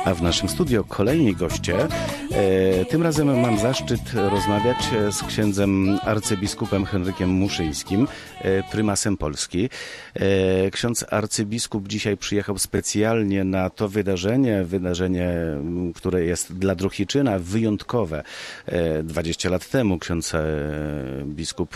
A w naszym studio kolejni goście. Tym razem mam zaszczyt rozmawiać z księdzem arcybiskupem Henrykiem Muszyńskim, prymasem Polski. Ksiądz arcybiskup dzisiaj przyjechał specjalnie na to wydarzenie, które jest dla Drohiczyna wyjątkowe. 20 lat temu ksiądz biskup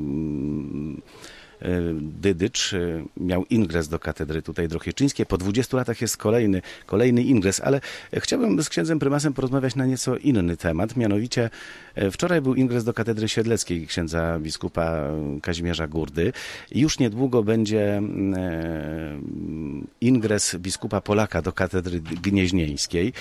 Dydycz miał ingres do katedry tutaj drohiczyńskiej. Po 20 latach jest kolejny ingres, ale chciałbym z księdzem prymasem porozmawiać na nieco inny temat. Mianowicie wczoraj był ingres do katedry siedleckiej księdza biskupa Kazimierza Gurdy. Już niedługo będzie ingres biskupa Polaka do katedry gnieźnieńskiej.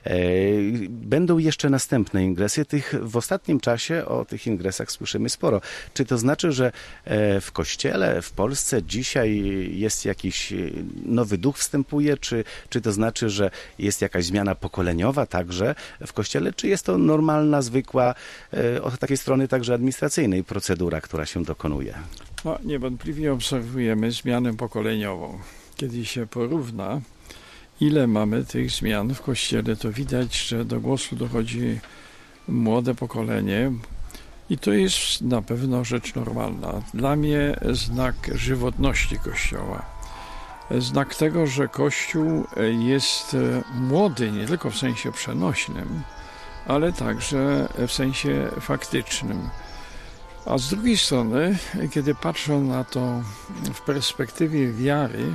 Będą jeszcze następne ingresy. W ostatnim czasie o tych ingresach słyszymy sporo. Czy to znaczy, że w Kościele w Polsce dzisiaj jest jakiś nowy duch wstępuje, czy to znaczy, że jest jakaś zmiana pokoleniowa także w Kościele, czy jest to normalna, zwykła, od takiej strony także administracyjnej procedura, która się dokonuje? No, niewątpliwie obserwujemy zmianę pokoleniową. Kiedy się porówna, ile mamy tych zmian w Kościele, to widać, że do głosu dochodzi młode pokolenie. I to jest na pewno rzecz normalna. Dla mnie znak żywotności Kościoła. Znak tego, że Kościół jest młody nie tylko w sensie przenośnym, ale także w sensie faktycznym. A z drugiej strony, kiedy patrzę na to w perspektywie wiary,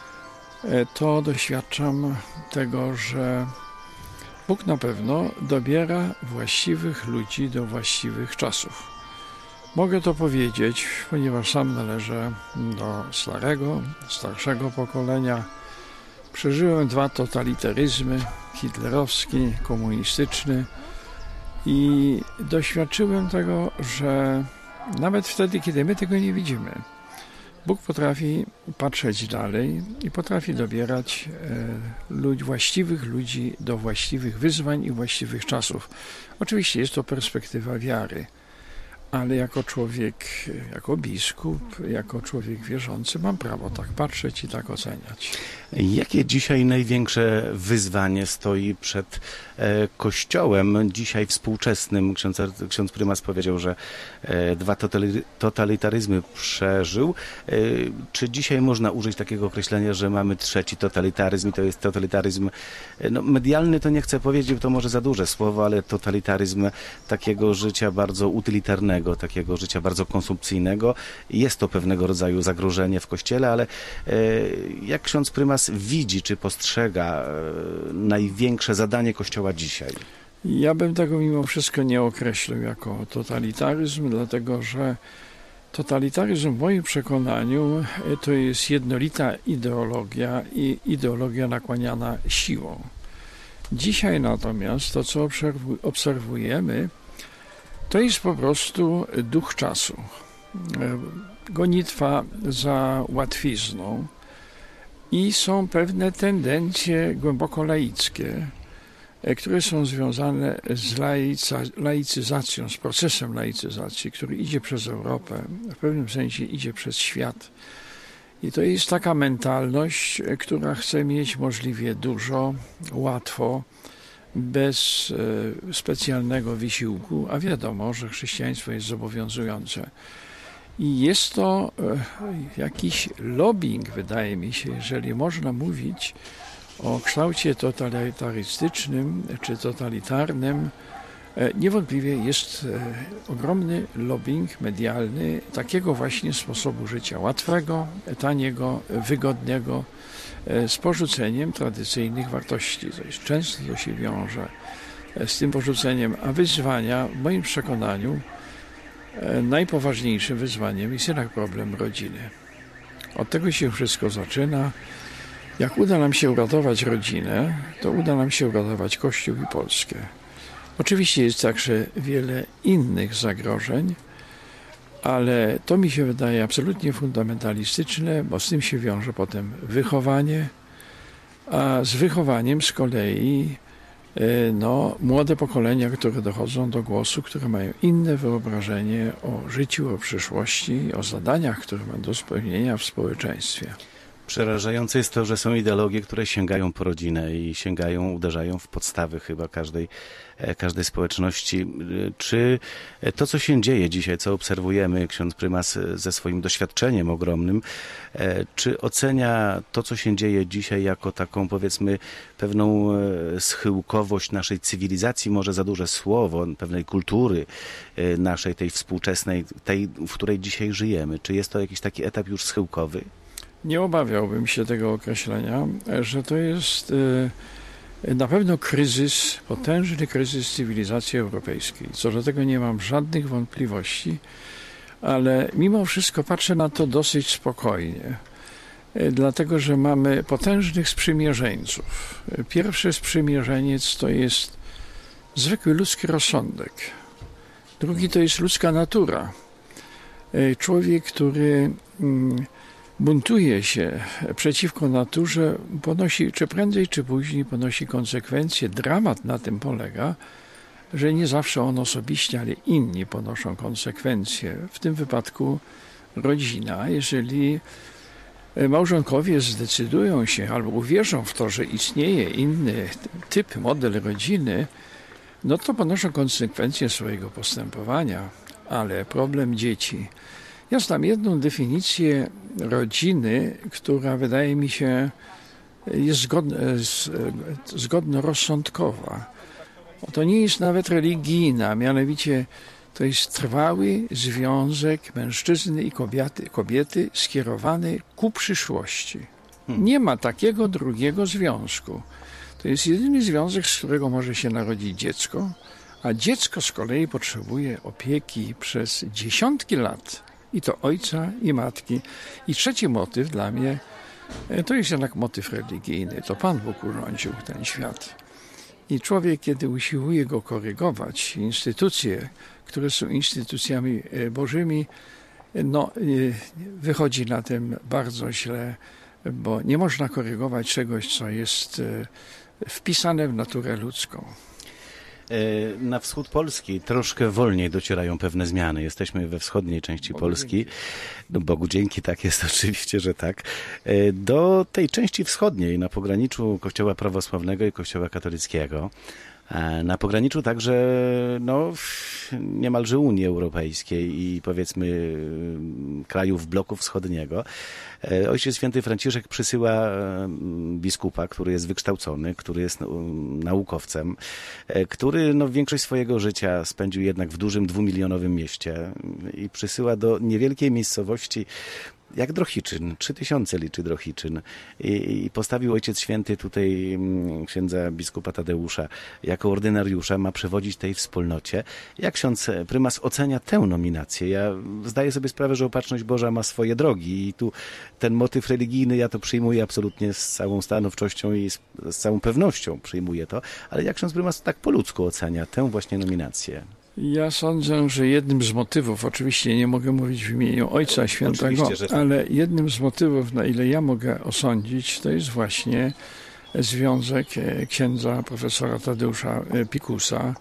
to doświadczam tego, że Bóg na pewno dobiera właściwych ludzi do właściwych czasów. Mogę to powiedzieć, ponieważ sam należę do starszego pokolenia. Przeżyłem 2 totalitaryzmy, hitlerowski, komunistyczny, i doświadczyłem tego, że nawet wtedy, kiedy my tego nie widzimy, Bóg potrafi patrzeć dalej i potrafi dobierać właściwych ludzi do właściwych wyzwań i właściwych czasów. Oczywiście jest to perspektywa wiary, ale jako człowiek, jako biskup, jako człowiek wierzący mam prawo tak patrzeć i tak oceniać. Jakie dzisiaj największe wyzwanie stoi przed Kościołem, dzisiaj współczesnym? Ksiądz prymas powiedział, że 2 totalitaryzmy przeżył. Czy dzisiaj można użyć takiego określenia, że mamy 3. totalitaryzm i to jest totalitaryzm medialny, to nie chcę powiedzieć, bo to może za duże słowo, ale totalitaryzm takiego życia bardzo utylitarnego, takiego życia bardzo konsumpcyjnego. Jest to pewnego rodzaju zagrożenie w Kościele, ale jak ksiądz prymas widzi, czy postrzega największe zadanie Kościoła dzisiaj? Ja bym tego mimo wszystko nie określił jako totalitaryzm, dlatego że totalitaryzm w moim przekonaniu to jest jednolita ideologia i ideologia nakłaniana siłą. Dzisiaj natomiast to, co obserwujemy, to jest po prostu duch czasu. Gonitwa za łatwizną i są pewne tendencje głęboko laickie, które są związane z laicyzacją, z procesem laicyzacji, który idzie przez Europę, w pewnym sensie idzie przez świat. I to jest taka mentalność, która chce mieć możliwie dużo, łatwo, bez specjalnego wysiłku, a wiadomo, że chrześcijaństwo jest zobowiązujące. I jest to jakiś lobbying, wydaje mi się, jeżeli można mówić o kształcie totalitarystycznym czy totalitarnym. Niewątpliwie jest ogromny lobbying medialny takiego właśnie sposobu życia łatwego, taniego, wygodnego, z porzuceniem tradycyjnych wartości. To jest często to się wiąże z tym porzuceniem, a wyzwania w moim przekonaniu najpoważniejszym wyzwaniem jest jednak problem rodziny. Od tego się wszystko zaczyna. Jak uda nam się uratować rodzinę, to uda nam się uratować Kościół i Polskę. Oczywiście jest także wiele innych zagrożeń, ale to mi się wydaje absolutnie fundamentalistyczne, bo z tym się wiąże potem wychowanie, a z wychowaniem z kolei młode pokolenia, które dochodzą do głosu, które mają inne wyobrażenie o życiu, o przyszłości, o zadaniach, które mają do spełnienia w społeczeństwie. Przerażające jest to, że są ideologie, które sięgają po rodzinę i uderzają w podstawy chyba każdej społeczności. Czy to, co się dzieje dzisiaj, co obserwujemy, ksiądz prymas ze swoim doświadczeniem ogromnym, czy ocenia to, co się dzieje dzisiaj jako taką, powiedzmy, pewną schyłkowość naszej cywilizacji, może za duże słowo, pewnej kultury naszej, tej współczesnej, tej, w której dzisiaj żyjemy? Czy jest to jakiś taki etap już schyłkowy? Nie obawiałbym się tego określenia, że to jest na pewno kryzys, potężny kryzys cywilizacji europejskiej. Co do tego nie mam żadnych wątpliwości, ale mimo wszystko patrzę na to dosyć spokojnie, dlatego że mamy potężnych sprzymierzeńców. Pierwszy sprzymierzeniec to jest zwykły ludzki rozsądek. Drugi to jest ludzka natura. Człowiek, który buntuje się przeciwko naturze, ponosi, czy prędzej, czy później ponosi konsekwencje. Dramat na tym polega, że nie zawsze on osobiście, ale inni ponoszą konsekwencje. W tym wypadku rodzina. Jeżeli małżonkowie zdecydują się albo uwierzą w to, że istnieje inny typ, model rodziny, no to ponoszą konsekwencje swojego postępowania. Ale problem dzieci. Ja znam jedną definicję rodziny, która wydaje mi się jest zgodnorozsądkowa. To nie jest nawet religijna, mianowicie to jest trwały związek mężczyzny i kobiety skierowany ku przyszłości. Nie ma takiego drugiego związku. To jest jedyny związek, z którego może się narodzić dziecko, a dziecko z kolei potrzebuje opieki przez dziesiątki lat. I to ojca i matki. I trzeci motyw dla mnie to jest jednak motyw religijny. To Pan Bóg urządził ten świat. I człowiek, kiedy usiłuje go korygować, instytucje, które są instytucjami bożymi, no, wychodzi na tym bardzo źle, bo nie można korygować czegoś, co jest wpisane w naturę ludzką. Na wschód Polski troszkę wolniej docierają pewne zmiany. Jesteśmy we wschodniej części Polski. No, Bogu dzięki, tak jest oczywiście, że tak. Do tej części wschodniej, na pograniczu Kościoła prawosławnego i Kościoła katolickiego, na pograniczu także no, niemalże Unii Europejskiej i powiedzmy krajów bloku wschodniego. Ojciec Święty Franciszek przysyła biskupa, który jest wykształcony, który jest naukowcem, który no, większość swojego życia spędził jednak w dużym 2-milionowym mieście i przysyła do niewielkiej miejscowości jak Drohiczyn, 3000 liczy Drohiczyn. I postawił Ojciec Święty tutaj księdza biskupa Tadeusza jako ordynariusza, ma przewodzić tej wspólnocie. Jak ksiądz prymas ocenia tę nominację? Ja zdaję sobie sprawę, że Opatrzność Boża ma swoje drogi i tu ten motyw religijny, ja to przyjmuję absolutnie z całą stanowczością i z całą pewnością przyjmuję to, ale jak ksiądz prymas tak po ludzku ocenia tę właśnie nominację? Ja sądzę, że jednym z motywów, oczywiście nie mogę mówić w imieniu Ojca Świętego, tak. Ale jednym z motywów, na ile ja mogę osądzić, to jest właśnie związek księdza profesora Tadeusza Pikusa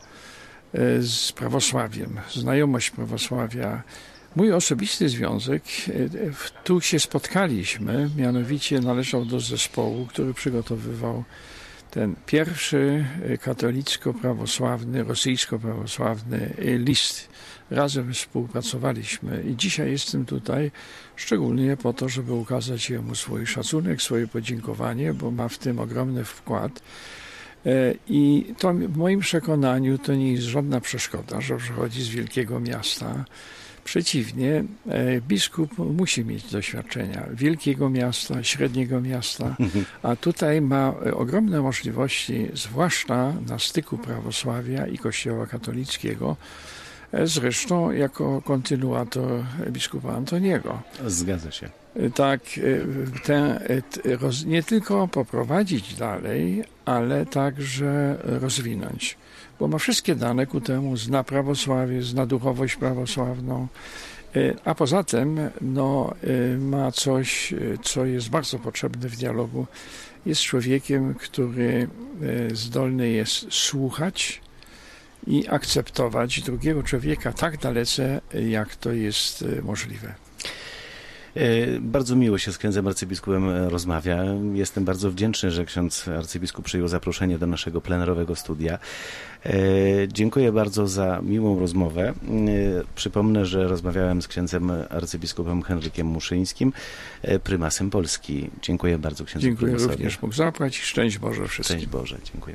z prawosławiem, znajomość prawosławia. Mój osobisty związek, tu się spotkaliśmy, mianowicie należał do zespołu, który przygotowywał ten pierwszy katolicko-prawosławny, rosyjsko-prawosławny list. Razem współpracowaliśmy i dzisiaj jestem tutaj szczególnie po to, żeby ukazać jemu swój szacunek, swoje podziękowanie, bo ma w tym ogromny wkład. I to w moim przekonaniu to nie jest żadna przeszkoda, że przychodzi z wielkiego miasta. Przeciwnie, biskup musi mieć doświadczenia wielkiego miasta, średniego miasta, a tutaj ma ogromne możliwości, zwłaszcza na styku prawosławia i Kościoła katolickiego, zresztą jako kontynuator biskupa Antoniego. Zgadza się. Tak, nie tylko poprowadzić dalej, ale także rozwinąć. Bo ma wszystkie dane ku temu, zna prawosławie, zna duchowość prawosławną, a poza tym no, ma coś, co jest bardzo potrzebne w dialogu. Jest człowiekiem, który zdolny jest słuchać i akceptować drugiego człowieka tak dalece, jak to jest możliwe. Bardzo miło się z księdzem arcybiskupem rozmawia. Jestem bardzo wdzięczny, że ksiądz arcybiskup przyjął zaproszenie do naszego plenerowego studia. Dziękuję bardzo za miłą rozmowę. Przypomnę, że rozmawiałem z księdzem arcybiskupem Henrykiem Muszyńskim, prymasem Polski. Dziękuję bardzo księdzu Dziękuję prymasowi. również. Mógł zapłać. Szczęść Boże wszystkim. Szczęść Boże. Dziękuję.